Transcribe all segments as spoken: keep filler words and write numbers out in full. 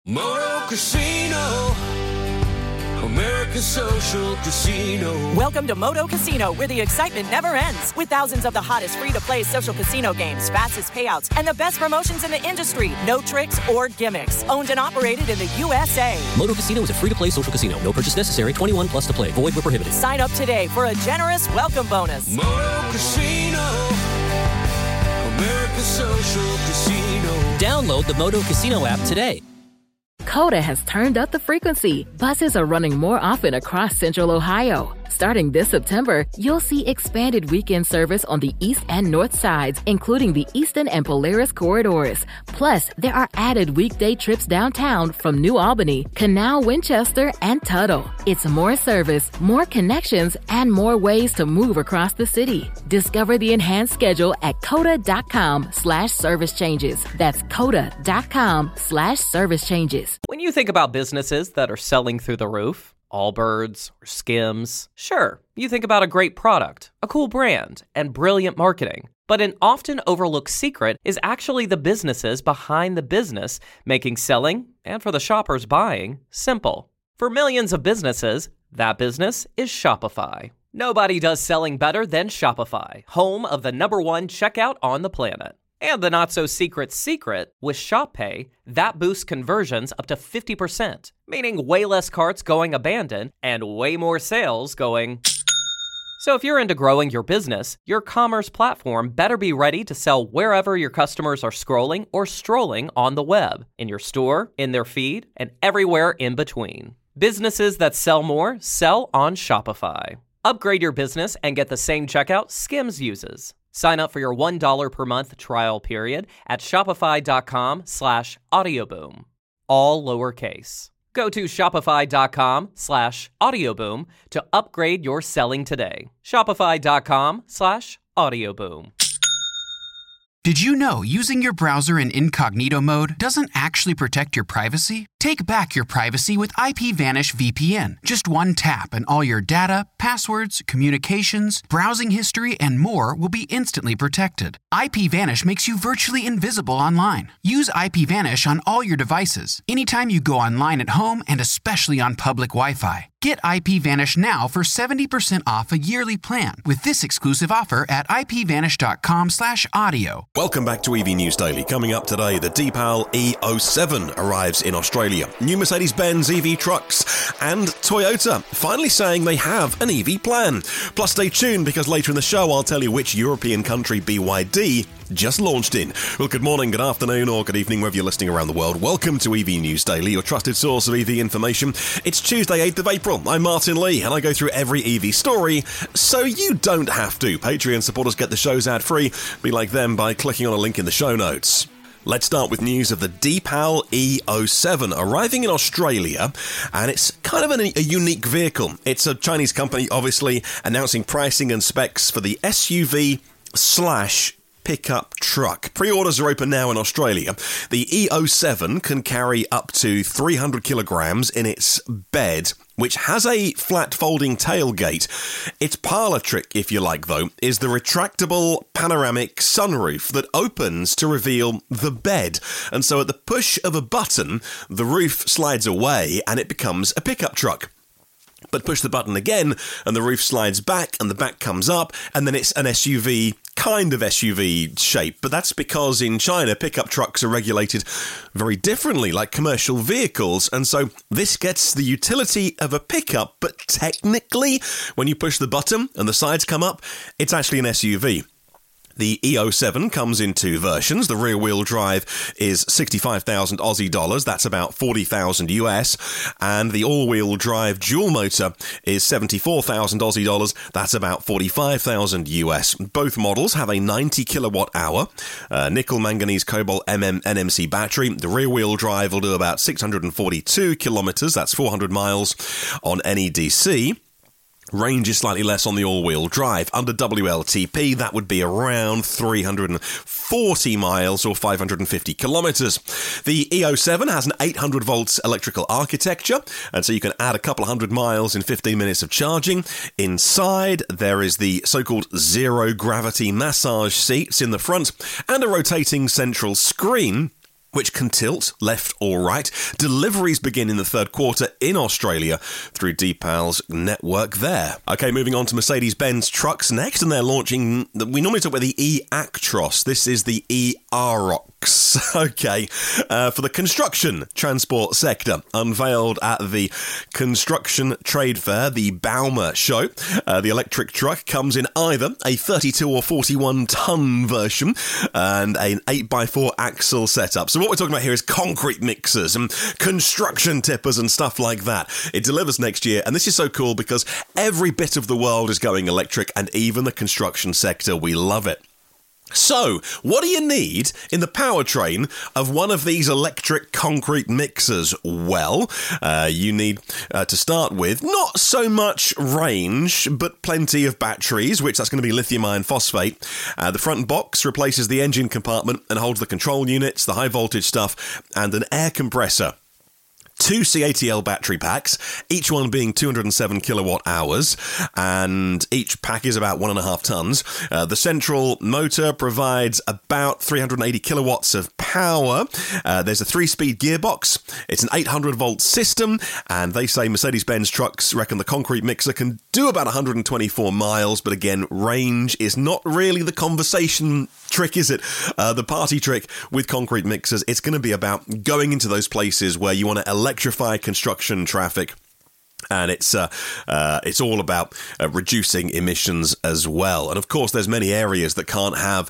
Moto Casino, America's social casino. Welcome to Moto Casino, where the excitement never ends. With thousands of the hottest free-to-play social casino games, fastest payouts, and the best promotions in the industry. No tricks or gimmicks. Owned and operated in the U S A. Moto Casino is a free-to-play social casino. No purchase necessary. twenty-one plus to play. Void where prohibited. Sign up today for a generous welcome bonus. Moto Casino, America's social casino. Download the Moto Casino app today. Coda has turned up the frequency. Buses are running more often across Central Ohio. Starting this September, you'll see expanded weekend service on the east and north sides, including the Easton and Polaris corridors. Plus, there are added weekday trips downtown from New Albany, Canal, Winchester, and Tuttle. It's more service, more connections, and more ways to move across the city. Discover the enhanced schedule at coda.com slash service changes. That's coda.com slash service changes. When you think about businesses that are selling through the roof, Allbirds or Skims, sure, you think about a great product, a cool brand, and brilliant marketing. But an often overlooked secret is actually the businesses behind the business, making selling, and for the shoppers buying, simple. For millions of businesses, that business is Shopify. Nobody does selling better than Shopify, home of the number one checkout on the planet. And the not-so-secret secret, with Shop Pay, that boosts conversions up to fifty percent, meaning way less carts going abandoned and way more sales going... So if you're into growing your business, your commerce platform better be ready to sell wherever your customers are scrolling or strolling on the web, in your store, in their feed, and everywhere in between. Businesses that sell more sell on Shopify. Upgrade your business and get the same checkout Skims uses. Sign up for your one dollar per month trial period at shopify.com slash audioboom. All lowercase. Go to shopify.com slash audioboom to upgrade your selling today. Shopify.com slash audioboom. Did you know using your browser in incognito mode doesn't actually protect your privacy? Take back your privacy with IPVanish V P N. Just one tap and all your data, passwords, communications, browsing history, and more will be instantly protected. IPVanish makes you virtually invisible online. Use IPVanish on all your devices, anytime you go online at home and especially on public Wi-Fi. Get IPVanish now for seventy percent off a yearly plan with this exclusive offer at ipvanish.com slash audio. Welcome back to E V News Daily. Coming up today, the Deepal E oh seven arrives in Australia. New Mercedes-Benz E V trucks and Toyota finally saying they have an E V plan. Plus, stay tuned because later in the show, I'll tell you which European country B Y D just launched in. Well, good morning, good afternoon, or good evening, wherever you're listening around the world. Welcome to E V News Daily, your trusted source of E V information. It's Tuesday, eighth of April. I'm Martin Lee, and I go through every E V story, so you don't have to. Patreon supporters get the shows ad-free. Be like them by clicking on a link in the show notes. Let's start with news of the Deepal E oh seven arriving in Australia, and it's kind of an, a unique vehicle. It's a Chinese company, obviously, announcing pricing and specs for the S U V slash pickup truck. Pre-orders are open now in Australia. The E oh seven can carry up to three hundred kilograms in its bed, which has a flat folding tailgate. Its parlour trick, if you like, though, is the retractable panoramic sunroof that opens to reveal the bed. And so at the push of a button, the roof slides away and it becomes a pickup truck. But push the button again and the roof slides back and the back comes up, and then it's an S U V, kind of S U V shape. But that's because in China, pickup trucks are regulated very differently, like commercial vehicles. And so this gets the utility of a pickup, but technically, when you push the button and the sides come up, it's actually an S U V. The E oh seven comes in two versions. The rear-wheel drive is sixty-five thousand Aussie dollars, that's about forty thousand U S, and the all-wheel drive dual motor is seventy-four thousand Aussie dollars, that's about forty-five thousand U S. Both models have a ninety kilowatt hour uh, nickel manganese cobalt M M N M C battery. The rear-wheel drive will do about six hundred forty-two kilometers, that's four hundred miles on N E D C. Range is slightly less on the all-wheel drive. Under W L T P, that would be around three hundred forty miles or five hundred fifty kilometres. The E oh seven has an eight hundred volts electrical architecture, and so you can add a couple of hundred miles in fifteen minutes of charging. Inside, there is the so-called zero-gravity massage seats in the front and a rotating central screen. which can tilt left or right. Deliveries begin in the third quarter in Australia through Deepal's network there. Okay, moving on to Mercedes-Benz trucks next, and they're launching, we normally talk about the e-Actros. This is the e-Arox. Okay, uh, for the construction transport sector, unveiled at the Construction Trade Fair, the Bauma show. Uh, the electric truck comes in either a thirty-two or forty-one ton version and an eight by four axle setup. So what we're talking about here is concrete mixers and construction tippers and stuff like that. It delivers next year, and this is so cool because every bit of the world is going electric, and even the construction sector. We love it. So, what do you need in the powertrain of one of these electric concrete mixers? Well, uh, you need uh, to start with not so much range, but plenty of batteries, which that's going to be lithium iron phosphate. Uh, the front box replaces the engine compartment and holds the control units, the high voltage stuff, and an air compressor. Two C A T L battery packs, each one being two hundred seven kilowatt hours, and each pack is about one and a half tons. Uh, the central motor provides about three hundred eighty kilowatts of power. Uh, there's a three-speed gearbox. It's an eight hundred volt system, and they say Mercedes-Benz trucks reckon the concrete mixer can do about one hundred twenty-four miles, but again, range is not really the conversation trick, is it? Uh, the party trick with concrete mixers, it's going to be about going into those places where you want to electrify construction traffic. And it's uh, uh, it's all about uh, reducing emissions as well. And of course, there's many areas that can't have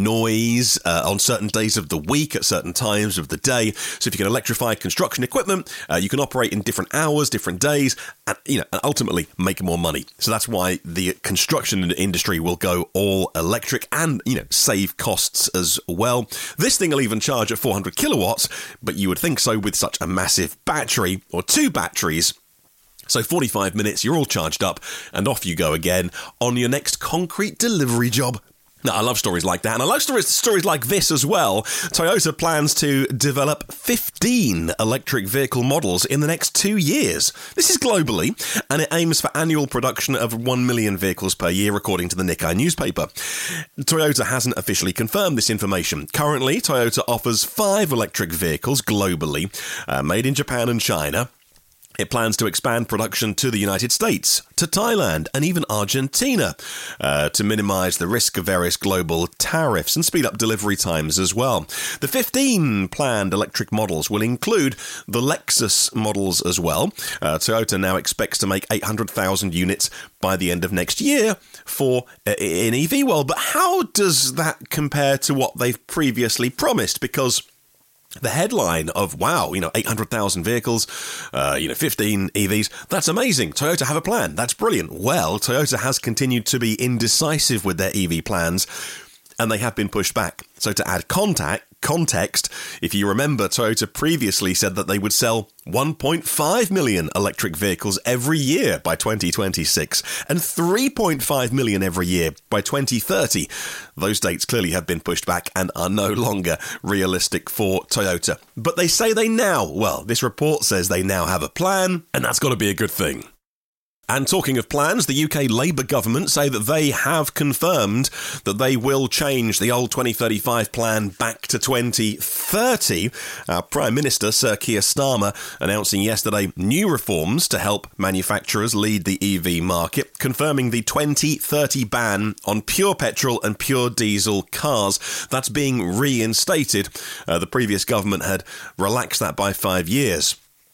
noise uh, on certain days of the week, at certain times of the day. So if you can electrify construction equipment, uh, you can operate in different hours, different days, and you know, and ultimately make more money. So that's why the construction industry will go all electric and you know save costs as well. This thing will even charge at four hundred kilowatts, but you would think so with such a massive battery or two batteries. So forty-five minutes, you're all charged up, and off you go again on your next concrete delivery job. Now, I love stories like that, and I love stories, stories like this as well. Toyota plans to develop fifteen electric vehicle models in the next two years. This is globally, and it aims for annual production of one million vehicles per year, according to the Nikkei newspaper. Toyota hasn't officially confirmed this information. Currently, Toyota offers five electric vehicles globally, uh, made in Japan and China. It plans to expand production to the United States, to Thailand, and even Argentina uh, to minimise the risk of various global tariffs and speed up delivery times as well. The fifteen planned electric models will include the Lexus models as well. Uh, Toyota now expects to make eight hundred thousand units by the end of next year for uh, in E V world. But how does that compare to what they've previously promised? Because the headline of, wow, you know, eight hundred thousand vehicles, uh, you know, fifteen E Vs, that's amazing. Toyota have a plan. That's brilliant. Well, Toyota has continued to be indecisive with their E V plans, and they have been pushed back. So to add contact, context, if you remember, Toyota previously said that they would sell one point five million electric vehicles every year by twenty twenty-six and three point five million every year by twenty thirty. Those dates clearly have been pushed back and are no longer realistic for Toyota. But they say they now, well, this report says they now have a plan, and that's got to be a good thing. And talking of plans, the U K Labour government say that they have confirmed that they will change the old twenty thirty-five plan back to twenty thirty. Our Prime Minister, Sir Keir Starmer, announcing yesterday new reforms to help manufacturers lead the E V market, confirming the twenty thirty ban on pure petrol and pure diesel cars. That's being reinstated. Uh, the previous government had relaxed that by five years.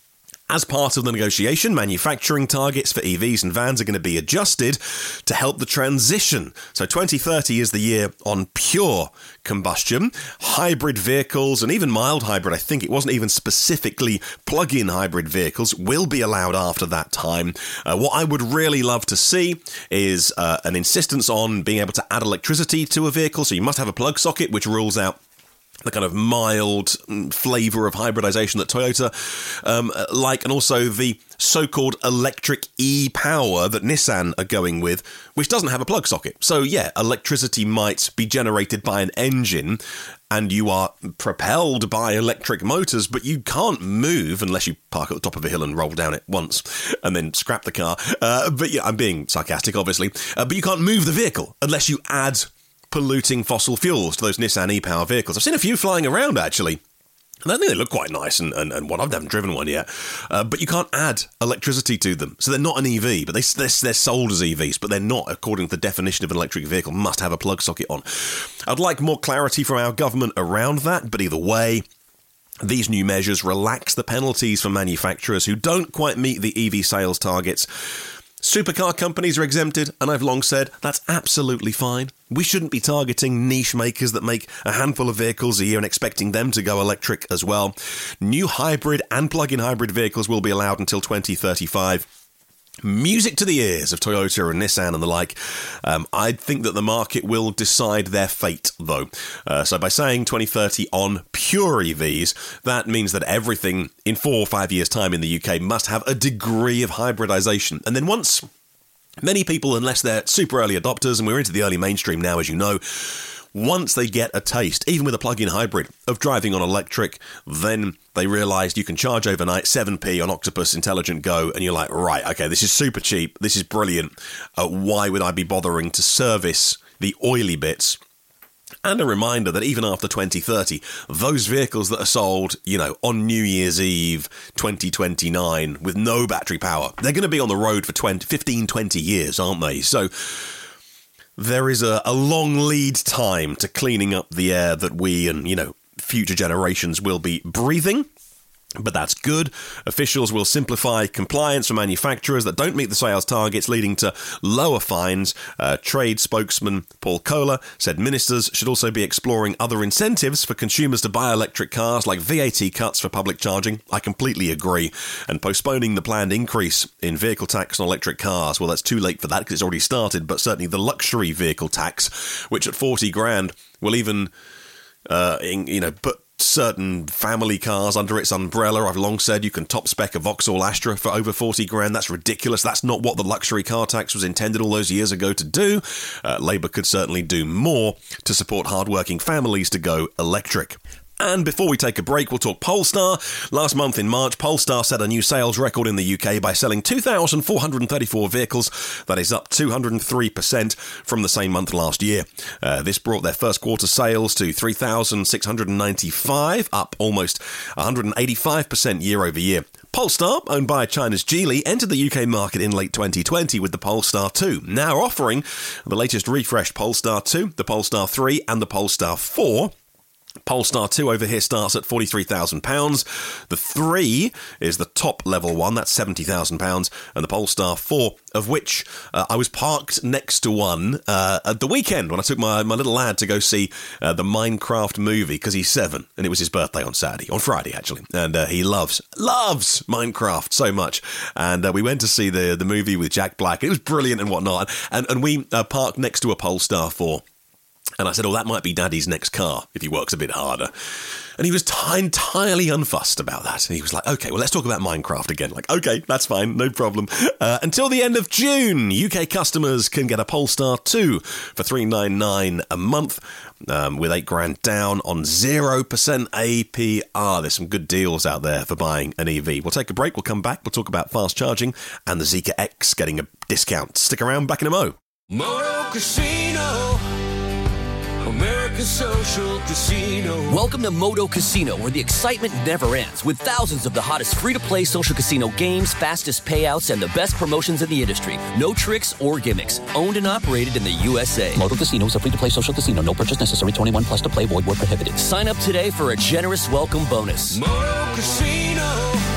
As part of the negotiation, manufacturing targets for E Vs and vans are going to be adjusted to help the transition. So twenty thirty is the year on pure combustion. Hybrid vehicles and even mild hybrid, I think it wasn't even specifically plug-in hybrid vehicles, will be allowed after that time. Uh, what I would really love to see is uh, an insistence on being able to add electricity to a vehicle. So you must have a plug socket, which rules out the kind of mild flavour of hybridization that Toyota um, like, and also the so-called electric e-power that Nissan are going with, which doesn't have a plug socket. So yeah, electricity might be generated by an engine and you are propelled by electric motors, but you can't move unless you park at the top of a hill and roll down it once and then scrap the car. Uh, but yeah, I'm being sarcastic, obviously. Uh, but you can't move the vehicle unless you add polluting fossil fuels to those Nissan e-Power vehicles. I've seen a few flying around, actually. And I think they look quite nice, and, and, and one, I haven't driven one yet, uh, but you can't add electricity to them. So they're not an E V, but they, they're, they're sold as E Vs, but they're not, according to the definition of an electric vehicle, must have a plug socket on. I'd like more clarity from our government around that, but either way, these new measures relax the penalties for manufacturers who don't quite meet the E V sales targets. Supercar companies are exempted, and I've long said that's absolutely fine. We shouldn't be targeting niche makers that make a handful of vehicles a year and expecting them to go electric as well. New hybrid and plug-in hybrid vehicles will be allowed until twenty thirty-five. Music to the ears of Toyota and Nissan and the like. Um, I think that the market will decide their fate, though. Uh, so by saying twenty thirty on pure E Vs, that means that everything in four or five years' time in the U K must have a degree of hybridization. And then once many people, unless they're super early adopters, and we're into the early mainstream now, as you know, once they get a taste, even with a plug-in hybrid, of driving on electric, then they realise you can charge overnight seven p on Octopus Intelligent Go, and you're like, right, okay, this is super cheap, this is brilliant. Uh, why would I be bothering to service the oily bits? And a reminder that even after twenty thirty, those vehicles that are sold, you know, on New Year's Eve twenty twenty-nine with no battery power, they're going to be on the road for twenty, fifteen, twenty years, aren't they? So there is a, a long lead time to cleaning up the air that we and, you know, future generations will be breathing. But that's good. Officials will simplify compliance for manufacturers that don't meet the sales targets, leading to lower fines. Uh, trade spokesman Paul Kohler said ministers should also be exploring other incentives for consumers to buy electric cars, like V A T cuts for public charging. I completely agree. And postponing the planned increase in vehicle tax on electric cars, well, that's too late for that because it's already started, but certainly the luxury vehicle tax, which at forty grand will even, uh, in, you know, put certain family cars under its umbrella. I've long said you can top spec a Vauxhall Astra for over forty grand. That's ridiculous. That's not what the luxury car tax was intended all those years ago to do. Uh, Labour could certainly do more to support hardworking families to go electric. And before we take a break, we'll talk Polestar. Last month in March, Polestar set a new sales record in the U K by selling two thousand four hundred thirty-four vehicles. That is up two hundred three percent from the same month last year. Uh, this brought their first quarter sales to three thousand six hundred ninety-five, up almost one hundred eighty-five percent year over year. Polestar, owned by China's Geely, entered the U K market in late twenty twenty with the Polestar two, now offering the latest refreshed Polestar two, the Polestar three and the Polestar four. Polestar two over here starts at forty-three thousand pounds. The three is the top level one, that's seventy thousand pounds. And the Polestar four, of which uh, I was parked next to one uh, at the weekend when I took my, my little lad to go see uh, the Minecraft movie, because he's seven, and it was his birthday on Saturday, on Friday actually. And uh, he loves, loves Minecraft so much. And uh, we went to see the, the movie with Jack Black. It was brilliant and whatnot. And, and we uh, parked next to a Polestar four. And I said, oh, that might be Daddy's next car if he works a bit harder. And he was t- entirely unfussed about that. And he was like, okay, well, let's talk about Minecraft again. Like, okay, that's fine, no problem. Uh, until the end of June, U K customers can get a Polestar two for three hundred ninety-nine pounds a month, um, with eight grand down on zero percent A P R. There's some good deals out there for buying an E V. We'll take a break, we'll come back, we'll talk about fast charging and the Zeekr X getting a discount. Stick around, back in a mo. Moto Casino, American Social Casino. Welcome to Moto Casino, where the excitement never ends, with thousands of the hottest free-to-play social casino games, fastest payouts, and the best promotions in the industry. No tricks or gimmicks. Owned and operated in the U S A. Moto Casino is a free-to-play social casino. No purchase necessary. twenty-one plus to play. Void where prohibited. Sign up today for a generous welcome bonus. Moto Casino,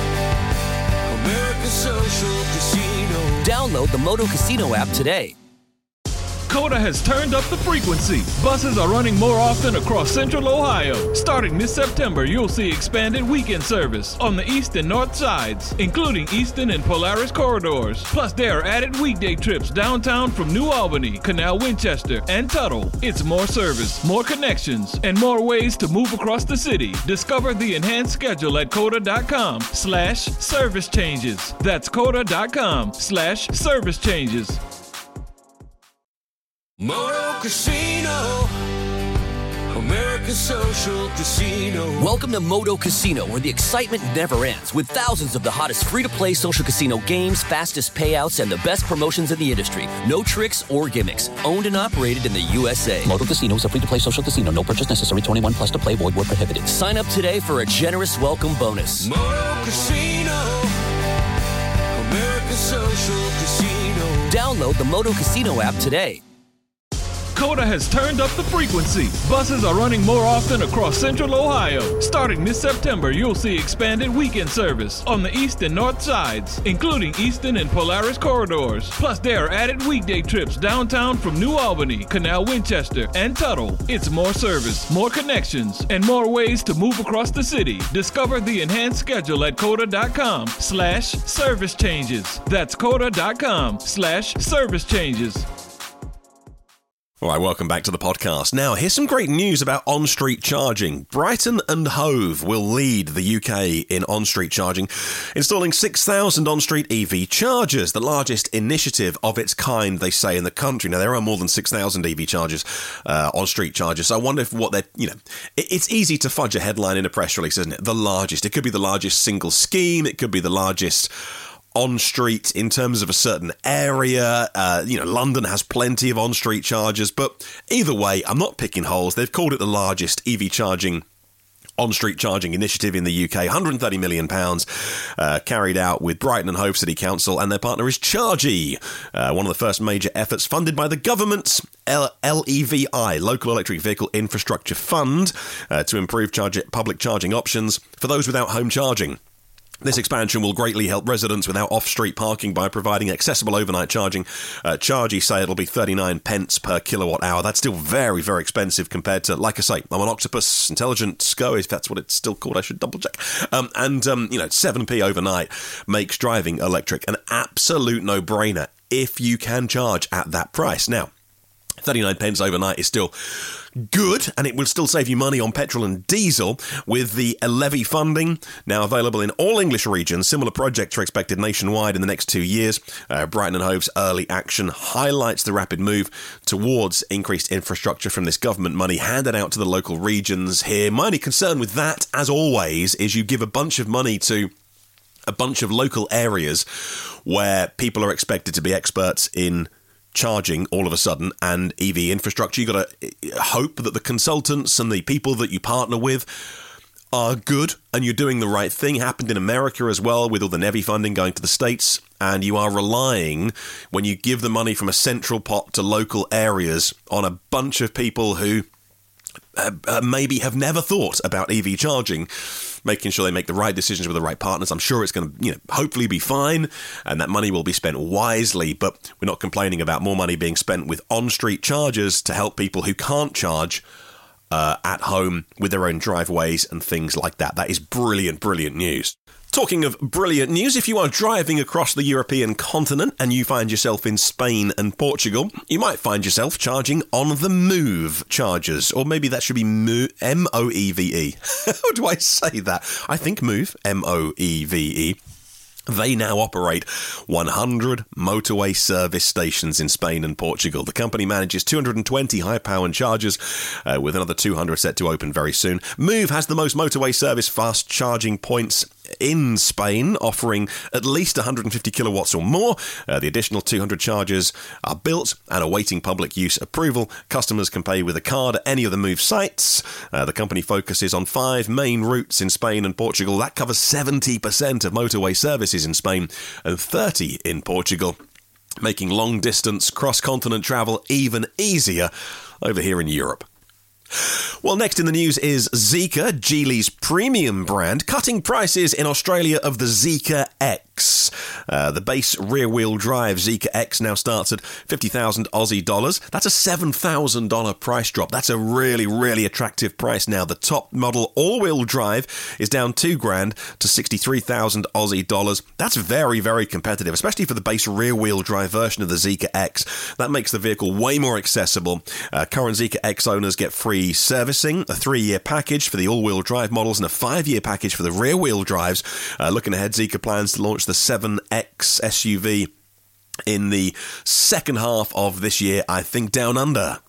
American Social Casino. Download the Moto Casino app today. COTA has turned up the frequency. Buses are running more often across Central Ohio. Starting this September, you'll see expanded weekend service on the east and north sides, including Eastern and Polaris corridors. Plus, there are added weekday trips downtown from New Albany, Canal Winchester, and Tuttle. It's more service, more connections, and more ways to move across the city. Discover the enhanced schedule at COTA.com slash service changes. That's COTA.com slash service changes. Moto Casino, American American Social Casino. Welcome to Moto Casino, where the excitement never ends, with thousands of the hottest free-to-play social casino games, fastest payouts, and the best promotions in the industry. No tricks or gimmicks. Owned and operated in the U S A. Moto Casino is a free-to-play social casino. No purchase necessary. twenty-one plus to play. Void where prohibited. Sign up today for a generous welcome bonus. Moto Casino. American Social Casino. Download the Moto Casino app today. COTA has turned up the frequency. Buses are running more often across Central Ohio. Starting this September, you'll see expanded weekend service on the east and north sides, including Easton and Polaris corridors. Plus, there are added weekday trips downtown from New Albany, Canal Winchester, and Tuttle. It's more service, more connections, and more ways to move across the city. Discover the enhanced schedule at COTA.com slash service changes. That's COTA.com slash service changes. All right, welcome back to the podcast. Now, here's some great news about on-street charging. Brighton and Hove will lead the U K in on-street charging, installing six thousand on-street E V chargers, the largest initiative of its kind, they say, in the country. Now, there are more than six thousand E V chargers, uh, on-street chargers, so I wonder if what they're, you know, it, it's easy to fudge a headline in a press release, isn't it? The largest. It could be the largest single scheme. It could be the largest on-street in terms of a certain area. Uh, you know, London has plenty of on-street chargers, but either way, I'm not picking holes. They've called it the largest E V charging on-street charging initiative in the U K, one hundred thirty million pounds, uh, carried out with Brighton and Hove City Council, and their partner is Chargy, uh, one of the first major efforts funded by the government's L- LEVI, Local Electric Vehicle Infrastructure Fund, uh, to improve charge- public charging options for those without home charging. This expansion will greatly help residents without off-street parking by providing accessible overnight charging. Uh, Chargy say it'll be thirty-nine pence per kilowatt hour. That's still very, very expensive compared to, like I say, I'm an Octopus Intelligent Go, if that's what it's still called. I should double check. Um, and, um, you know, seven p overnight makes driving electric an absolute no-brainer if you can charge at that price. Now, thirty-nine pence overnight is still good, and it will still save you money on petrol and diesel with the levy funding now available in all English regions. Similar projects are expected nationwide in the next two years. Uh, Brighton and Hove's early action highlights the rapid move towards increased infrastructure from this government money handed out to the local regions here. My only concern with that, as always, is you give a bunch of money to a bunch of local areas where people are expected to be experts in charging all of a sudden and E V infrastructure. You've got to hope that the consultants and the people that you partner with are good and you're doing the right thing. It happened in America as well with all the NEVI funding going to the States, and you are relying, when you give the money from a central pot to local areas, on a bunch of people who uh, uh, maybe have never thought about E V charging, making sure they make the right decisions with the right partners. I'm sure it's going to, you know, hopefully be fine, and that money will be spent wisely, but we're not complaining about more money being spent with on-street chargers to help people who can't charge uh, at home with their own driveways and things like that. That is brilliant, brilliant news. Talking of brilliant news, if you are driving across the European continent and you find yourself in Spain and Portugal, you might find yourself charging on the Moove chargers. Or maybe that should be Mo- M O E V E. How do I say that? I think Moove, M O E V E. They now operate one hundred motorway service stations in Spain and Portugal. The company manages two hundred twenty high-powered chargers, uh, with another two hundred set to open very soon. Moove has the most motorway service fast charging points in Spain, offering at least one hundred fifty kilowatts or more. Uh, the additional two hundred chargers are built and awaiting public use approval. Customers can pay with a card at any of the Moove sites. Uh, the company focuses on five main routes in Spain and Portugal. That covers seventy percent of motorway services in Spain and thirty in Portugal, making long-distance cross-continent travel even easier over here in Europe. Well, next in the news is Zeekr, Geely's premium brand, cutting prices in Australia of the Zeekr X. Uh, the base rear-wheel drive Zeekr X now starts at fifty thousand Aussie dollars. That's a seven thousand dollars price drop. That's a really, really attractive price now. The top model all-wheel drive is down two grand to sixty-three thousand Aussie dollars. That's very, very competitive, especially for the base rear-wheel drive version of the Zeekr X. That makes the vehicle way more accessible. Uh, current Zeekr X owners get free servicing, a three-year package for the all-wheel drive models, and a five-year package for the rear-wheel drives. Uh, looking ahead, Zeekr plans to launch the seven X S U V in the second half of this year, I think, down under.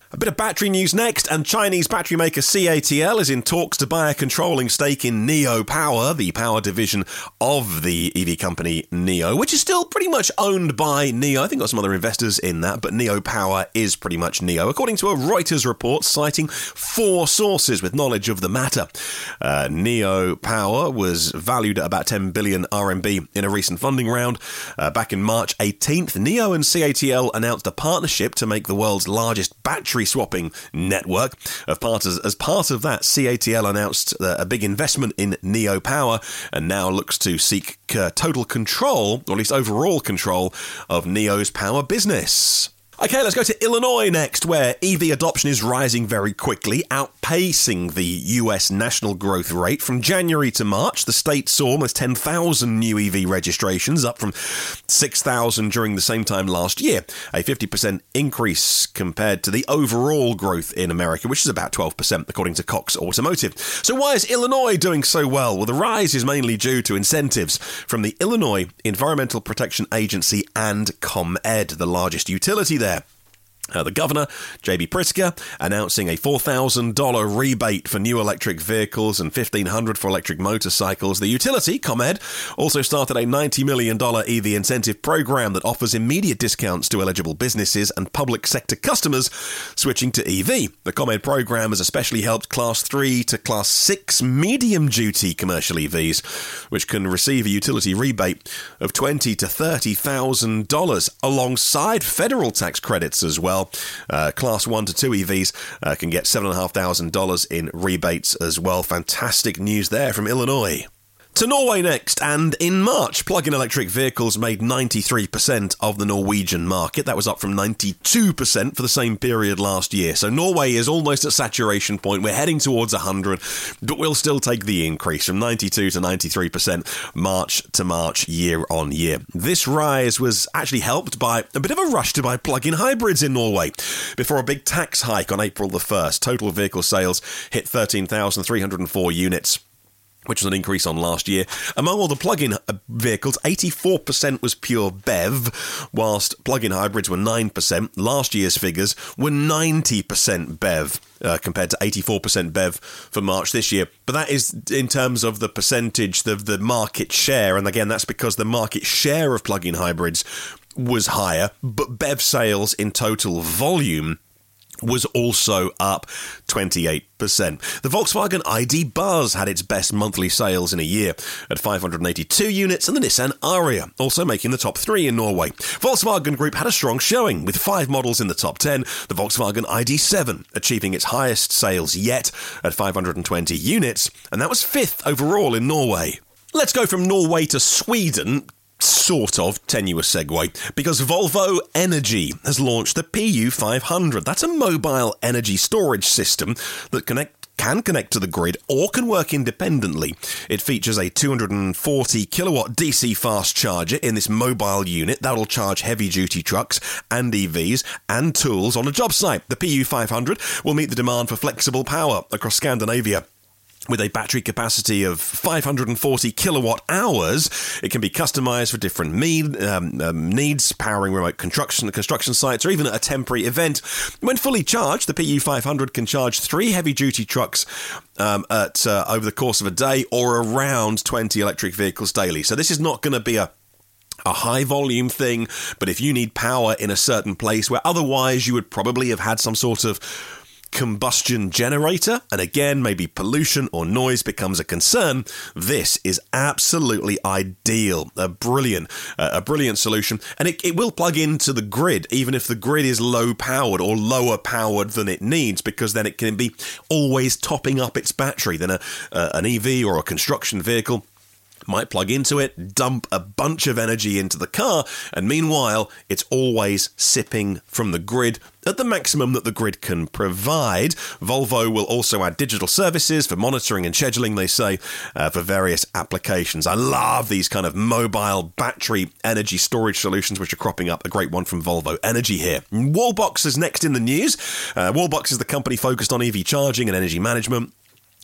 A bit of battery news next, and Chinese battery maker C A T L is in talks to buy a controlling stake in Neo Power, the power division of the E V company Neo, which is still pretty much owned by Neo. I think got some other investors in that, but Neo Power is pretty much Neo, according to a Reuters report citing four sources with knowledge of the matter. Uh, Neo Power was valued at about ten billion R M B in a recent funding round. Uh, back in March eighteenth, Neo and C A T L announced a partnership to make the world's largest battery swapping network. Of part as, as part of that, C A T L announced uh, a big investment in Neo Power and now looks to seek uh, total control, or at least overall control, of Neo's power business. Okay, let's go to Illinois next, where E V adoption is rising very quickly, outpacing the U S national growth rate. From January to March, the state saw almost ten thousand new E V registrations, up from six thousand during the same time last year, a fifty percent increase compared to the overall growth in America, which is about twelve percent, according to Cox Automotive. So why is Illinois doing so well? Well, the rise is mainly due to incentives from the Illinois Environmental Protection Agency and ComEd, the largest utility there. Uh, the governor, J B Pritzker, announcing a four thousand dollars rebate for new electric vehicles and fifteen hundred dollars for electric motorcycles. The utility, ComEd, also started a ninety million dollars E V incentive program that offers immediate discounts to eligible businesses and public sector customers switching to E V. The ComEd program has especially helped Class three to Class six medium-duty commercial E Vs, which can receive a utility rebate of twenty thousand to thirty thousand dollars, alongside federal tax credits as well. Uh, class one to two E Vs uh, can get seven thousand five hundred dollars in rebates as well. Fantastic news there from Illinois. To Norway next, and in March, plug-in electric vehicles made ninety-three percent of the Norwegian market. That was up from ninety-two percent for the same period last year. So Norway is almost at saturation point. We're heading towards one hundred, but we'll still take the increase from ninety-two to ninety-three percent March to March, year on year. This rise was actually helped by a bit of a rush to buy plug-in hybrids in Norway before a big tax hike on April the first. Total vehicle sales hit thirteen thousand three hundred four units, which was an increase on last year. Among all the plug-in vehicles, eighty-four percent was pure B E V, whilst plug-in hybrids were nine percent. Last year's figures were ninety percent B E V, uh, compared to eighty-four percent B E V for March this year. But that is in terms of the percentage, the, the market share, and again, that's because the market share of plug-in hybrids was higher, but B E V sales in total volume was also up twenty-eight percent. The Volkswagen I D Buzz had its best monthly sales in a year at five hundred eighty-two units, and the Nissan Ariya also making the top three in Norway. Volkswagen Group had a strong showing with five models in the top ten, the Volkswagen I D seven achieving its highest sales yet at five hundred twenty units, and that was fifth overall in Norway. Let's go from Norway to Sweden. Sort of tenuous segue, because Volvo Energy has launched the P U five hundred. That's a mobile energy storage system that connect can connect to the grid or can work independently. It features a two hundred forty kilowatt D C fast charger in this mobile unit that'll charge heavy-duty trucks and E Vs and tools on a job site. The P U five hundred will meet the demand for flexible power across Scandinavia. With a battery capacity of five hundred forty kilowatt hours, it can be customized for different need, um, um, needs, powering remote construction, construction sites, or even at a temporary event. When fully charged, the P U five hundred can charge three heavy-duty trucks um, at uh, over the course of a day, or around twenty electric vehicles daily. So this is not going to be a a high volume thing, but if you need power in a certain place where otherwise you would probably have had some sort of combustion generator, and again, maybe pollution or noise becomes a concern, this is absolutely ideal. A brilliant, uh, a brilliant solution. And it, it will plug into the grid, even if the grid is low powered or lower powered than it needs, because then it can be always topping up its battery. Then a, uh, an E V or a construction vehicle might plug into it, dump a bunch of energy into the car, and meanwhile, it's always sipping from the grid at the maximum that the grid can provide. Volvo will also add digital services for monitoring and scheduling, they say, uh, for various applications. I love these kind of mobile battery energy storage solutions which are cropping up. A great one from Volvo Energy here. Wallbox is next in the news. Uh, Wallbox is the company focused on E V charging and energy management.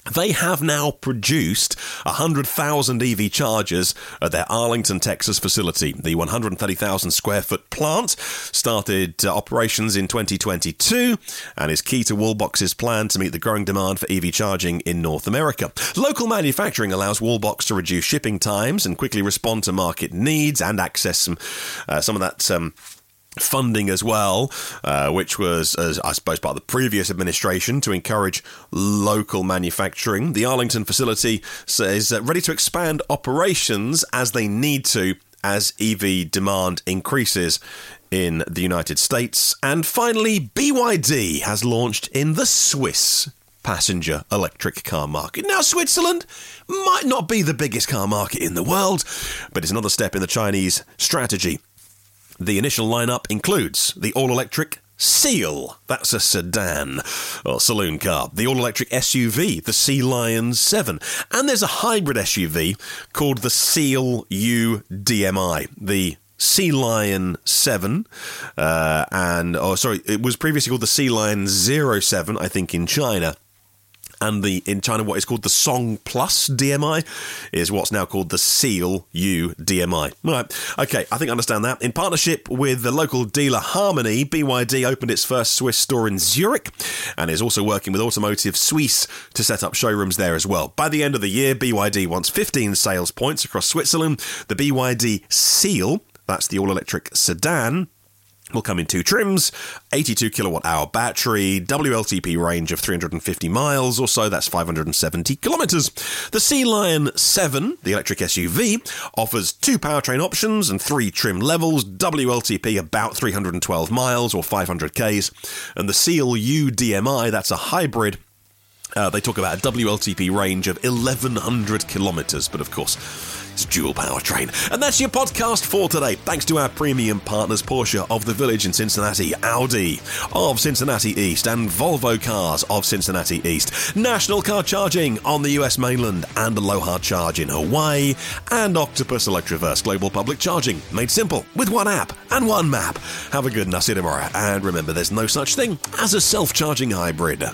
They have now produced one hundred thousand E V chargers at their Arlington, Texas facility. The one hundred thirty thousand square foot plant started uh, operations in twenty twenty-two and is key to Wallbox's plan to meet the growing demand for E V charging in North America. Local manufacturing allows Wallbox to reduce shipping times and quickly respond to market needs and access some, uh, some of that Um, funding as well, uh, which was, as I suppose, part of the previous administration to encourage local manufacturing. The Arlington facility is uh, ready to expand operations as they need to as E V demand increases in the United States. And finally, B Y D has launched in the Swiss passenger electric car market. Now, Switzerland might not be the biggest car market in the world, but it's another step in the Chinese strategy. The initial lineup includes the all-electric Seal, that's a sedan or saloon car, the all-electric S U V, the Sea Lion seven, and there's a hybrid S U V called the Seal U D M I, the Sea Lion seven, uh, and, oh sorry, it was previously called the Sea Lion zero seven, I think, in China. And the in China, what is called the Song Plus D M I is what's now called the Seal U D M I. Right, okay, I think I understand that. In partnership with the local dealer Harmony, B Y D opened its first Swiss store in Zurich and is also working with Automotive Suisse to set up showrooms there as well. By the end of the year, B Y D wants fifteen sales points across Switzerland. The B Y D Seal, that's the all-electric sedan, will come in two trims, eighty-two kilowatt hour battery, W L T P range of three hundred fifty miles or so, that's five hundred seventy kilometres. The Sea Lion seven, the electric S U V, offers two powertrain options and three trim levels, W L T P about three hundred twelve miles or five hundred kays, and the Seal U D M I, that's a hybrid. Uh, they talk about a W L T P range of eleven hundred kilometres, but of course, it's dual powertrain. And that's your podcast for today. Thanks to our premium partners, Porsche of the Village in Cincinnati, Audi of Cincinnati East, and Volvo Cars of Cincinnati East, National Car Charging on the U S mainland, and Aloha Charge in Hawaii, and Octopus Electroverse Global Public Charging, made simple with one app and one map. Have a good night, see you tomorrow. And remember, there's no such thing as a self-charging hybrid.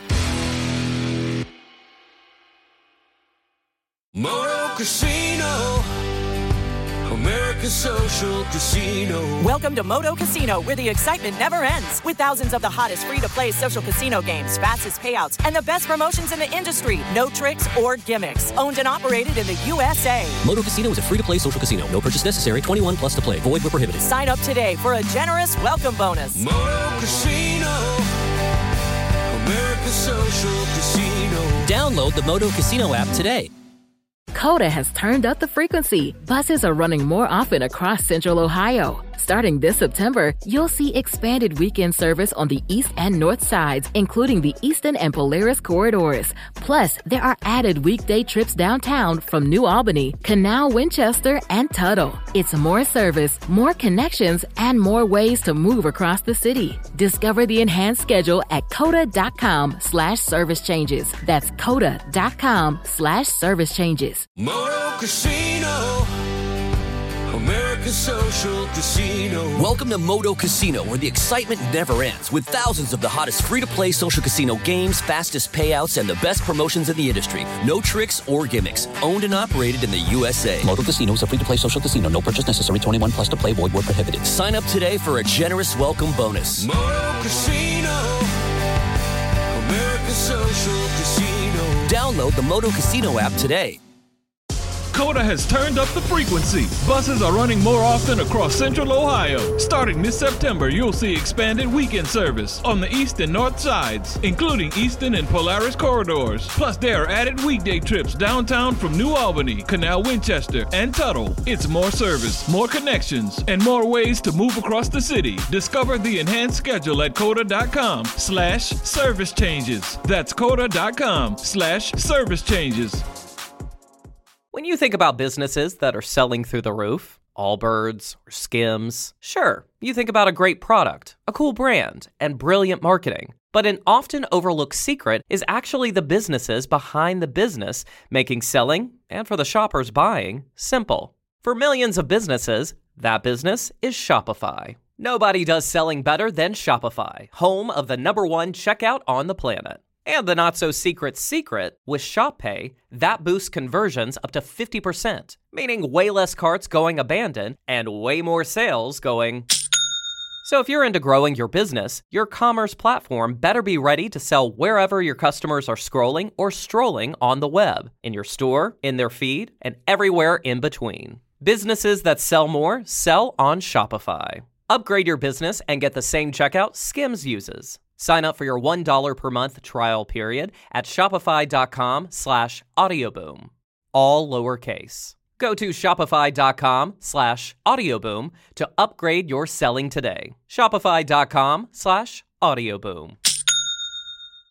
Moto Casino, America's social casino. Welcome to Moto Casino, where the excitement never ends. With thousands of the hottest free-to-play social casino games, fastest payouts, and the best promotions in the industry. No tricks or gimmicks. Owned and operated in the U S A. Moto Casino is a free-to-play social casino. No purchase necessary. twenty-one plus to play. Void where prohibited. Sign up today for a generous welcome bonus. Moto Casino, America's social casino. Download the Moto Casino app today. Coda has turned up the frequency. Buses are running more often across Central Ohio. Starting this September, you'll see expanded weekend service on the east and north sides, including the Eastern and Polaris corridors. Plus, there are added weekday trips downtown from New Albany, Canal, Winchester, and Tuttle. It's more service, more connections, and more ways to move across the city. Discover the enhanced schedule at coda.com slash service changes. That's coda.com slash service changes. Moto Casino, America's social casino. Welcome to Moto Casino, where the excitement never ends, with thousands of the hottest free-to-play social casino games, fastest payouts, and the best promotions in the industry. No tricks or gimmicks. Owned and operated in the U S A. Moto Casino is a free-to-play social casino. No purchase necessary. twenty-one plus to play. Void where prohibited. Sign up today for a generous welcome bonus. Moto Casino, America's social casino. Download the Moto Casino app today. Coda has turned up the frequency. Buses are running more often across Central Ohio. Starting this September, you'll see expanded weekend service on the east and north sides, including Eastern and Polaris corridors. Plus, there are added weekday trips downtown from New Albany, Canal, Winchester, and Tuttle. It's more service, more connections, and more ways to move across the city. Discover the enhanced schedule at coda.com slash service changes. That's coda.com slash service changes. When you think about businesses that are selling through the roof, Allbirds or Skims, sure, you think about a great product, a cool brand, and brilliant marketing. But an often overlooked secret is actually the businesses behind the business, making selling, and for the shoppers buying, simple. For millions of businesses, that business is Shopify. Nobody does selling better than Shopify, home of the number one checkout on the planet. And the not-so-secret secret, with ShopPay, that boosts conversions up to fifty percent, meaning way less carts going abandoned and way more sales going... So if you're into growing your business, your commerce platform better be ready to sell wherever your customers are scrolling or strolling on the web, in your store, in their feed, and everywhere in between. Businesses that sell more sell on Shopify. Upgrade your business and get the same checkout Skims uses. Sign up for your one dollar per month trial period at shopify.com slash audioboom. All lowercase. Go to shopify.com slash audioboom to upgrade your selling today. Shopify.com slash audioboom.